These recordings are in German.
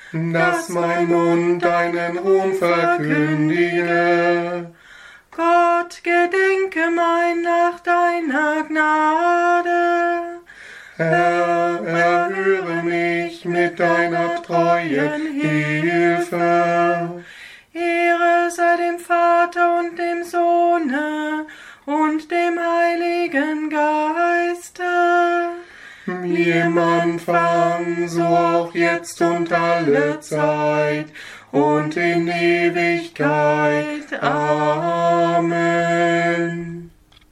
dass mein Mund deinen Ruhm verkündige. Gott, gedenke mein nach deiner Gnade. Herr, erhöre mich mit deiner treuen Hilfe. Ehre sei dem Vater und dem Sohne und dem Heiligen Geiste. Wie im Anfang, so auch jetzt und alle Zeit und in Ewigkeit. Amen.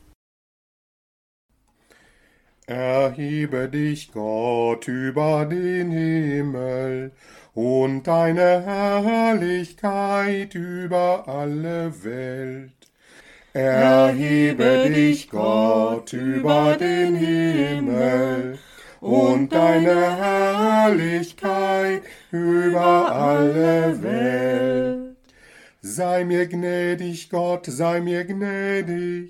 Erhebe dich, Gott, über den Himmel und deine Herrlichkeit über alle Welt. Erhebe dich, Gott, über den Himmel und deine Herrlichkeit über alle Welt. Sei mir gnädig, Gott, sei mir gnädig,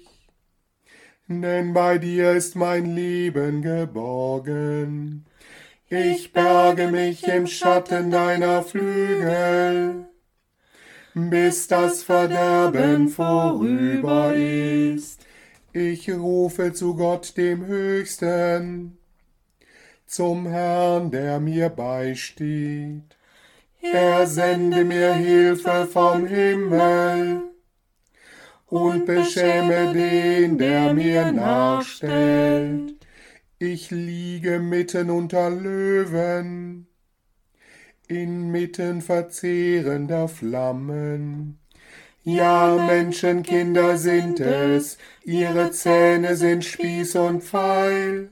denn bei dir ist mein Leben geborgen. Ich berge mich im Schatten deiner Flügel, bis das Verderben vorüber ist. Ich rufe zu Gott dem Höchsten, zum Herrn, der mir beisteht. Er sende mir Hilfe vom Himmel und beschäme den, der mir nachstellt. Ich liege mitten unter Löwen, inmitten verzehrender Flammen. Ja, Menschenkinder sind es, ihre Zähne sind Spieß und Pfeil,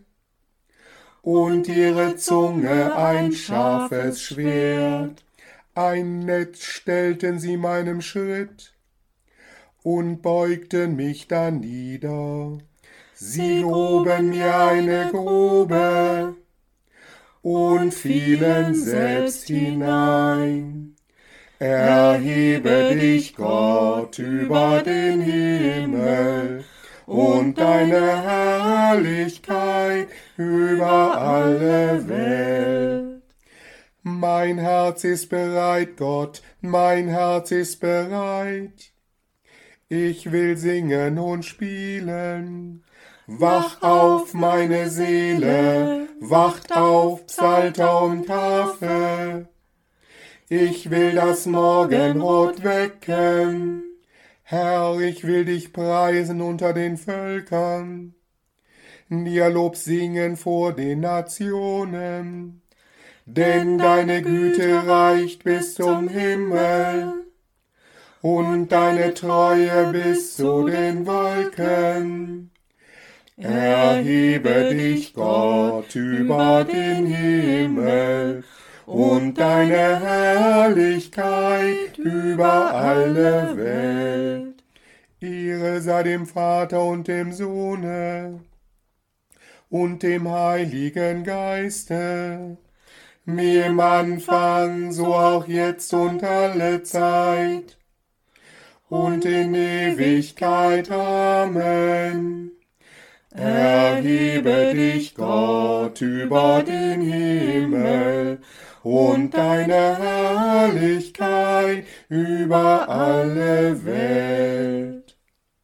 und ihre Zunge ein scharfes Schwert. Ein Netz stellten sie meinem Schritt und beugten mich danieder. Sie gruben mir eine Grube und fielen selbst hinein. Erhebe dich, Gott, über den Himmel und deine Herrlichkeit über alle Welt. Mein Herz ist bereit, Gott, mein Herz ist bereit. Ich will singen und spielen. Wach auf, meine Seele, wacht auf, Psalter und Harfe. Ich will das Morgenrot wecken. Herr, ich will dich preisen unter den Völkern, dir Lob singen vor den Nationen. Denn deine Güte reicht bis zum Himmel und deine Treue bis zu den Wolken. Erhebe dich, Gott, über den Himmel und deine Herrlichkeit über alle Welt. Ehre sei dem Vater und dem Sohne und dem Heiligen Geiste, wie im Anfang, so auch jetzt und alle Zeit und in Ewigkeit. Amen. Erhebe dich, Gott, über den Himmel und deine Herrlichkeit über alle Welt.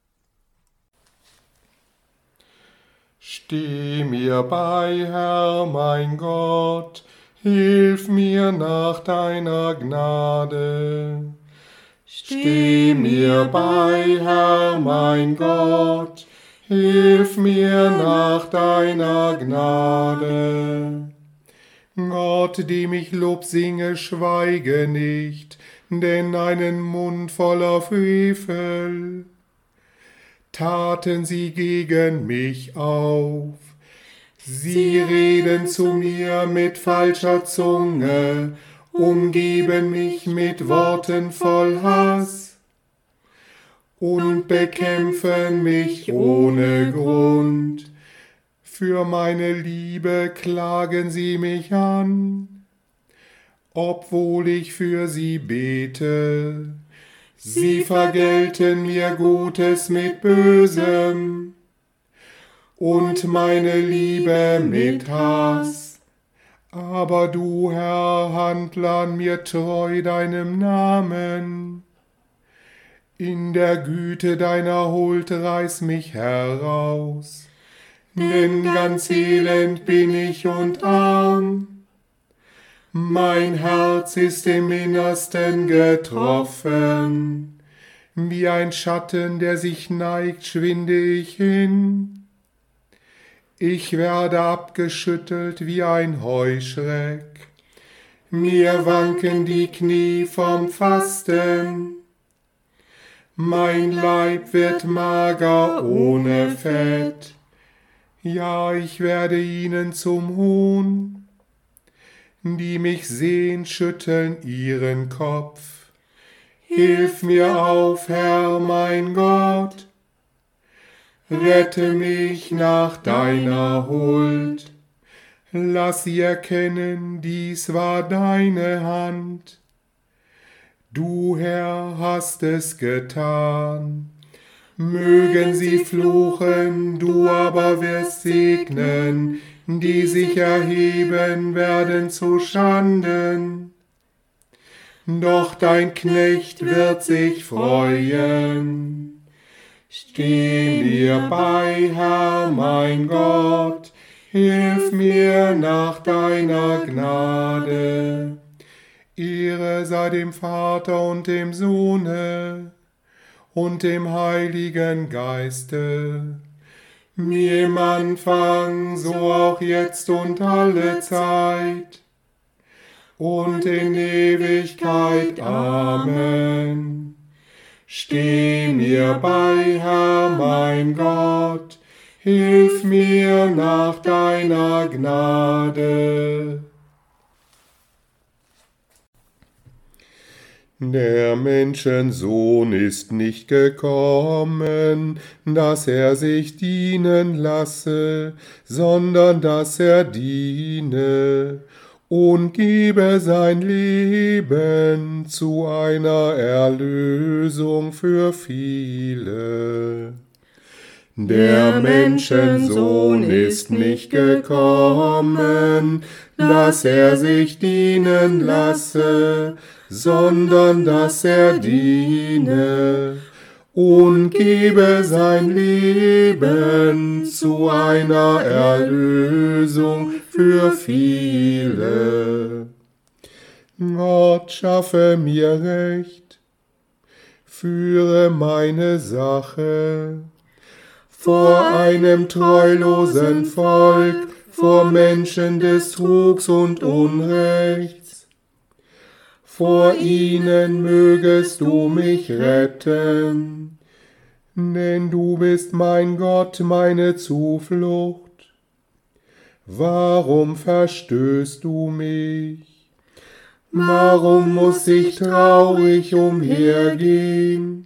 Steh mir bei, Herr, mein Gott, hilf mir nach deiner Gnade. Steh mir bei, Herr, mein Gott, hilf mir nach deiner Gnade. Gott, dem ich Lob singe, schweige nicht, denn einen Mund voller Frevel taten sie gegen mich auf. Sie reden zu mir mit falscher Zunge, umgeben mich mit Worten voll Hass und bekämpfen mich ohne Grund. Für meine Liebe klagen sie mich an, obwohl ich für sie bete. Sie vergelten mir Gutes mit Bösem und meine Liebe mit Hass. Aber du, Herr, handle an mir treu deinem Namen. In der Güte deiner Huld reiß mich heraus, denn ganz elend bin ich und arm. Mein Herz ist im Innersten getroffen, wie ein Schatten, der sich neigt, schwinde ich hin. Ich werde abgeschüttelt wie ein Heuschreck, mir wanken die Knie vom Fasten. Mein Leib wird mager ohne Fett, ja, ich werde ihnen zum Hohn. Die mich sehen, schütteln ihren Kopf. Hilf mir auf, Herr, mein Gott. Rette mich nach deiner Huld. Lass sie erkennen, dies war deine Hand. Du, Herr, hast es getan. Mögen sie fluchen, du aber wirst segnen. Die sich erheben, werden zu Schanden. Doch dein Knecht wird sich freuen. Steh mir bei, Herr, mein Gott, hilf mir nach deiner Gnade. Ehre sei dem Vater und dem Sohne und dem Heiligen Geiste, wie im Anfang, so auch jetzt und alle Zeit und in Ewigkeit. Amen. Steh mir bei, Herr, mein Gott, hilf mir nach deiner Gnade. Der Menschensohn ist nicht gekommen, dass er sich dienen lasse, sondern dass er diene und gebe sein Leben zu einer Erlösung für viele. Der Menschensohn ist nicht gekommen, dass er sich dienen lasse, sondern dass er diene und gebe sein Leben zu einer Erlösung für viele. Gott, schaffe mir Recht, führe meine Sache vor einem treulosen Volk, vor Menschen des Trugs und Unrechts. Vor ihnen mögest du mich retten, denn du bist mein Gott, meine Zuflucht. Warum verstößt du mich? Warum muss ich traurig umhergehen,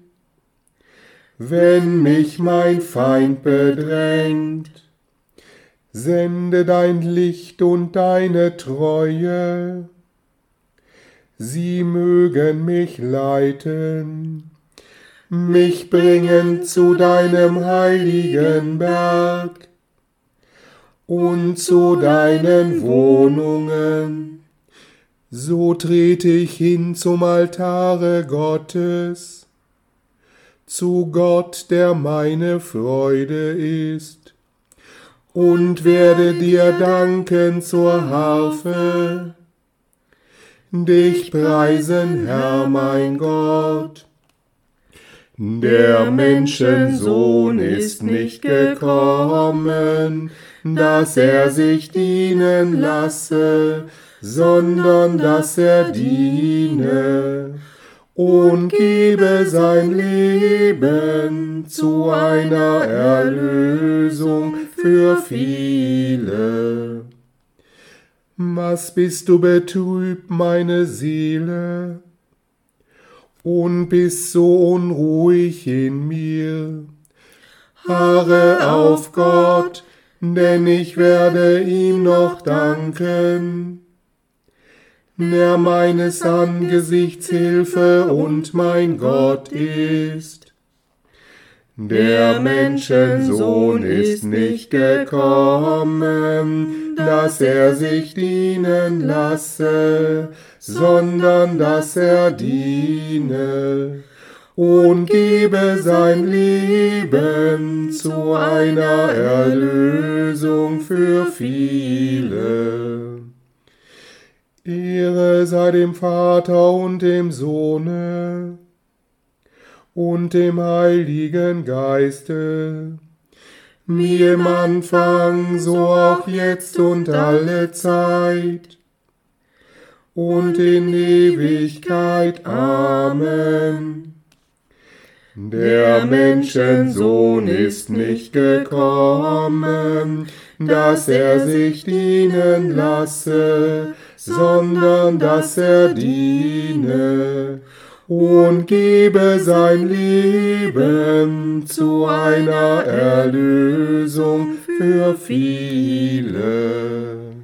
wenn mich mein Feind bedrängt? Sende dein Licht und deine Treue, sie mögen mich leiten, mich bringen zu deinem heiligen Berg und zu deinen Wohnungen. So trete ich hin zum Altare Gottes, zu Gott, der meine Freude ist, und werde dir danken zur Harfe, dich preisen, Herr, mein Gott. Der Menschensohn ist nicht gekommen, dass er sich dienen lasse, sondern dass er diene und gebe sein Leben zu einer Erlösung für viele. Was bist du betrübt, meine Seele, und bist so unruhig in mir? Harre auf Gott, denn ich werde ihm noch danken, der meines Angesichts Hilfe und mein Gott ist. Der Menschensohn ist nicht gekommen, dass er sich dienen lasse, sondern dass er diene und gebe sein Leben zu einer Erlösung für viele. Ehre sei dem Vater und dem Sohne und dem Heiligen Geiste, wie im Anfang, so auch jetzt und alle Zeit und in Ewigkeit. Amen. Der Menschensohn ist nicht gekommen, dass er sich dienen lasse, sondern dass er diene und gebe sein Leben zu einer Erlösung für viele.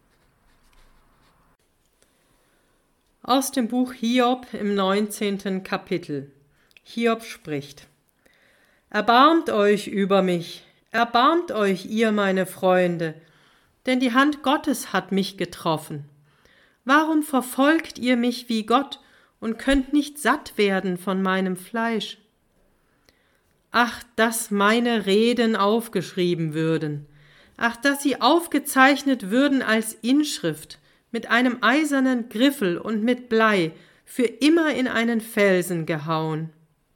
Aus dem Buch Hiob im 19. Kapitel. Hiob spricht: Erbarmt euch über mich, erbarmt euch, ihr meine Freunde, denn die Hand Gottes hat mich getroffen. Warum verfolgt ihr mich wie Gott und könnt nicht satt werden von meinem Fleisch? Ach, dass meine Reden aufgeschrieben würden, ach, dass sie aufgezeichnet würden als Inschrift, mit einem eisernen Griffel und mit Blei, für immer in einen Felsen gehauen.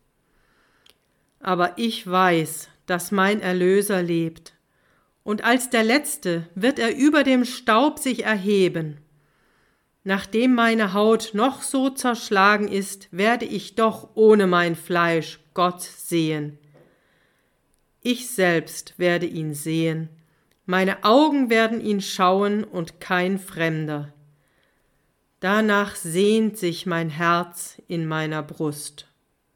Aber ich weiß, dass mein Erlöser lebt, und als der Letzte wird er über dem Staub sich erheben. Nachdem meine Haut noch so zerschlagen ist, werde ich doch ohne mein Fleisch Gott sehen. Ich selbst werde ihn sehen, meine Augen werden ihn schauen und kein Fremder. Danach sehnt sich mein Herz in meiner Brust.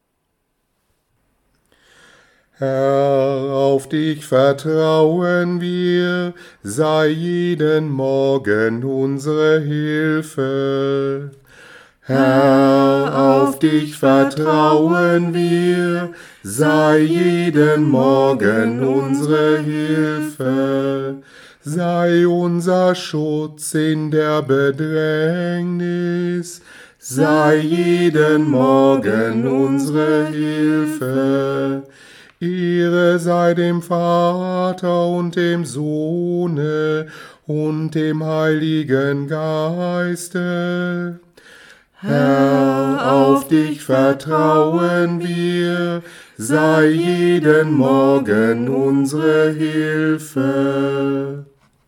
Herr, auf dich vertrauen wir, sei jeden Morgen unsere Hilfe. Herr, auf dich vertrauen wir, sei jeden Morgen unsere Hilfe. Sei unser Schutz in der Bedrängnis, sei jeden Morgen unsere Hilfe. Ehre sei dem Vater und dem Sohne und dem Heiligen Geiste. Herr, auf dich vertrauen wir, sei jeden Morgen unsere Hilfe.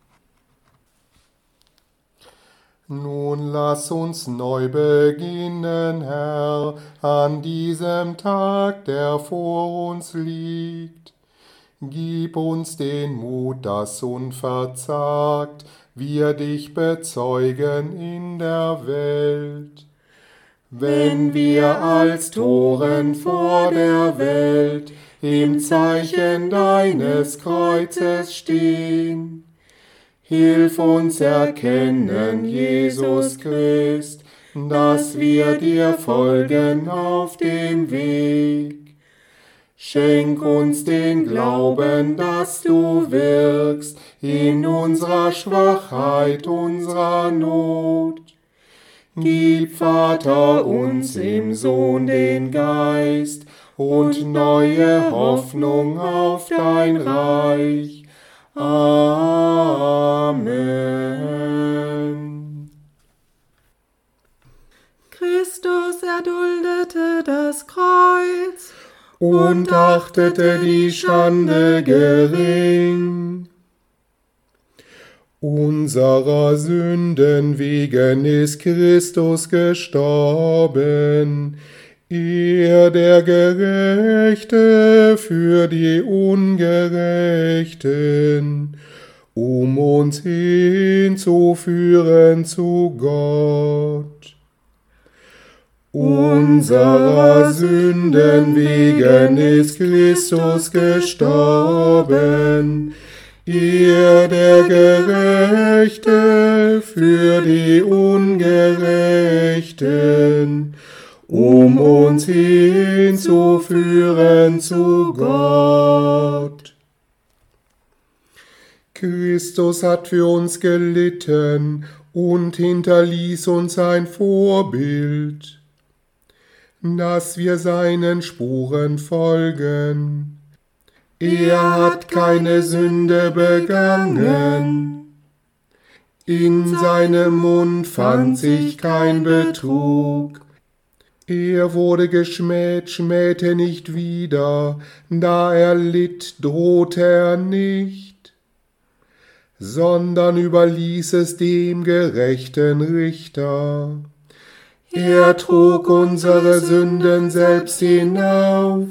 Nun lass uns neu beginnen, Herr, an diesem Tag, der vor uns liegt. Gib uns den Mut, dass unverzagt wir dich bezeugen in der Welt. Wenn wir als Toren vor der Welt im Zeichen deines Kreuzes stehen, hilf uns erkennen, Jesus Christ, dass wir dir folgen auf dem Weg. Schenk uns den Glauben, dass du wirkst in unserer Schwachheit, unserer Not. Gib, Vater, uns im Sohn den Geist und neue Hoffnung auf dein Reich. Amen. Christus erduldete das Kreuz und achtete die Schande gering. Unserer Sünden wegen ist Christus gestorben, er der Gerechte für die Ungerechten, um uns hinzuführen zu Gott. Unserer Sünden wegen ist Christus gestorben, er der Gerechte für die Ungerechten, uns hinzuführen zu Gott. Christus hat für uns gelitten und hinterließ uns ein Vorbild, dass wir seinen Spuren folgen. Er hat keine Sünde begangen, in seinem Mund fand sich kein Betrug. Er wurde geschmäht, schmähte nicht wieder, da er litt, drohte er nicht, sondern überließ es dem gerechten Richter. Er trug unsere Sünden selbst hinauf,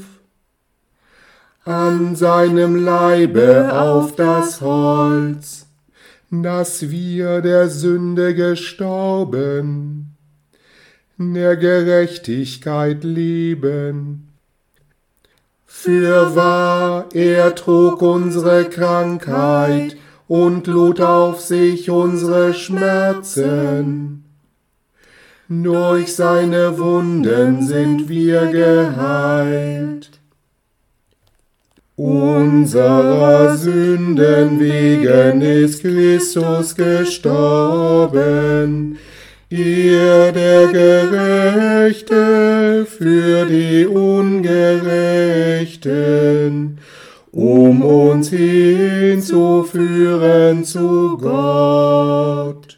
an seinem Leibe auf das Holz, dass wir der Sünde gestorben, der Gerechtigkeit leben. Fürwahr, er trug unsere Krankheit und lud auf sich unsere Schmerzen. Durch seine Wunden sind wir geheilt. Unserer Sünden wegen ist Christus gestorben, er der Gerechte für die Ungerechten, uns hinzuführen zu Gott.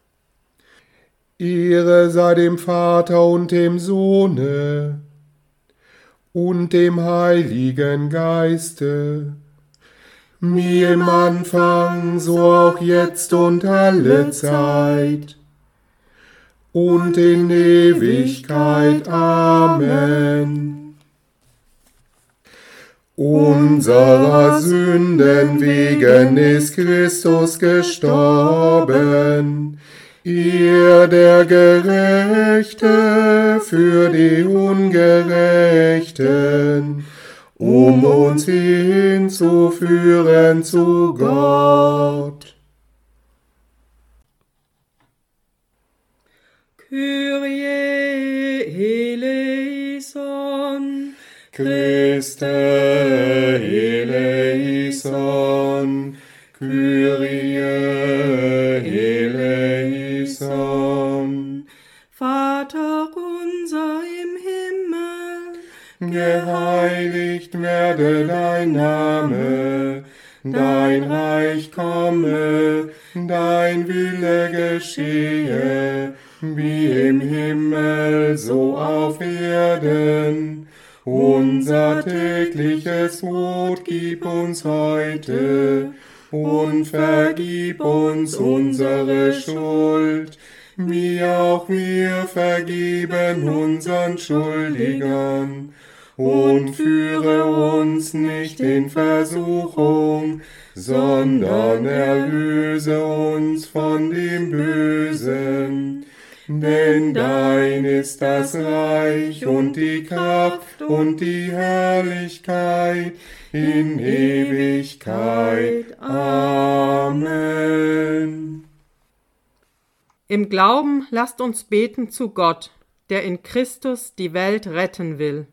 Ehre sei dem Vater und dem Sohne und dem Heiligen Geiste, wie im Anfang, so auch jetzt und alle Zeit und in Ewigkeit. Amen. Unserer Sünden wegen ist Christus gestorben, er der Gerechte für die Ungerechten, uns hinzuführen zu Gott. Kyrie eleison, Christe eleison, Kyrie eleison. Vater unser im Himmel, Geheiligt werde dein Name, dein Reich komme, dein Wille geschehe, wie im Himmel, so auf Erden. Unser tägliches Brot gib uns heute und vergib uns unsere Schuld, wie auch wir vergeben unseren Schuldigern. Und führe uns nicht in Versuchung, sondern erlöse uns von dem Bösen. Denn dein ist das Reich und die Kraft und die Herrlichkeit in Ewigkeit. Amen. Im Glauben lasst uns beten zu Gott, der in Christus die Welt retten will.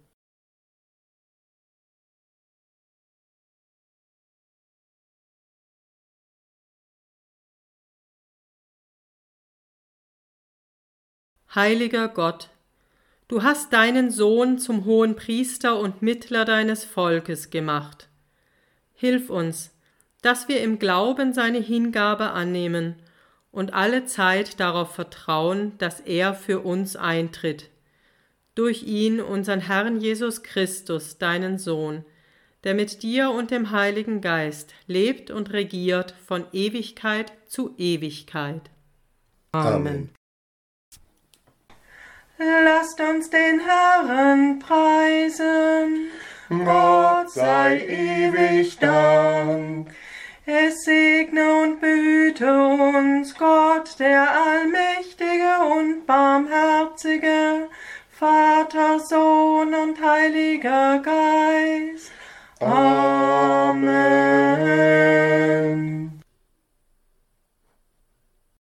Heiliger Gott, du hast deinen Sohn zum Hohenpriester und Mittler deines Volkes gemacht. Hilf uns, dass wir im Glauben seine Hingabe annehmen und alle Zeit darauf vertrauen, dass er für uns eintritt. Durch ihn, unseren Herrn Jesus Christus, deinen Sohn, der mit dir und dem Heiligen Geist lebt und regiert von Ewigkeit zu Ewigkeit. Amen. lasst uns den Herrn preisen. Gott sei ewig Dank. Es segne und behüte uns Gott, der allmächtige und barmherzige, Vater, Sohn und Heiliger Geist. Amen.